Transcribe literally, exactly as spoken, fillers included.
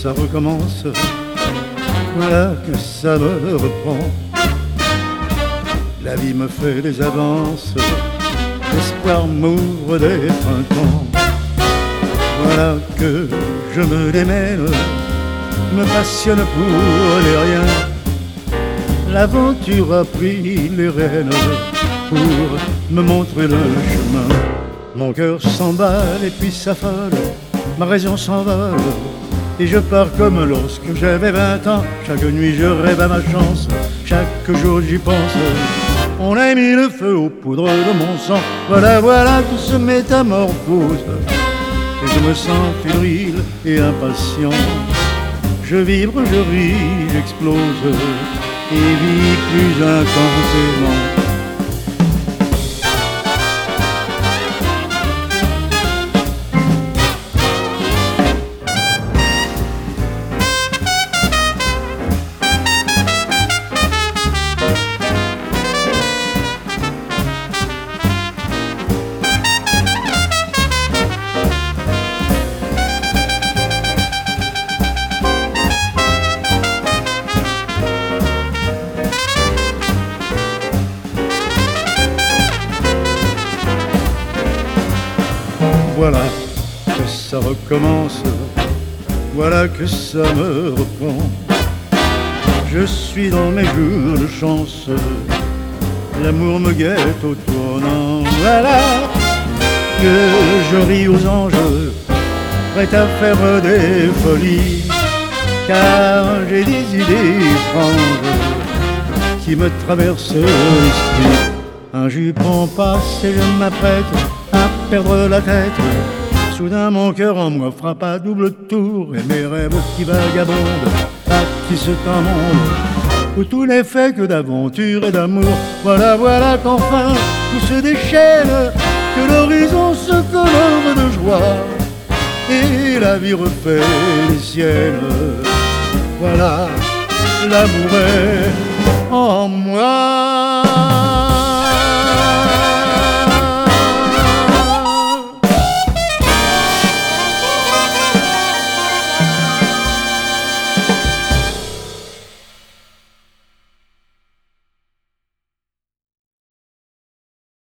ça recommence. Voilà que ça me reprend. La vie me fait des avances, l'espoir m'ouvre des printemps. Voilà que je me démène, me passionne pour les riens. L'aventure a pris les rênes pour me montrer le chemin. Mon cœur s'emballe et puis s'affole, ma raison s'envole, et je pars comme lorsque j'avais vingt ans. Chaque nuit je rêve à ma chance, chaque jour j'y pense. On a mis le feu aux poudres de mon sang. Voilà, voilà, tout se métamorphose, et je me sens fébrile et impatient. Je vibre, je ris, j'explose, et vis plus intensément. Voilà que ça recommence, voilà que ça me reprend. Je suis dans mes jours de chance, l'amour me guette au tournant. Voilà que je ris aux anges, prêt à faire des folies, car j'ai des idées étranges qui me traversent l'esprit. Un jupon passe et je m'apprête à perdre la tête. Soudain mon cœur en moi frappe à double tour, et mes rêves qui vagabondent bâtissent un monde où tout n'est fait que d'aventure et d'amour. Voilà, voilà qu'enfin tout se déchaîne, que l'horizon se colore de joie, et la vie refait les siennes. Voilà, l'amour est en moi.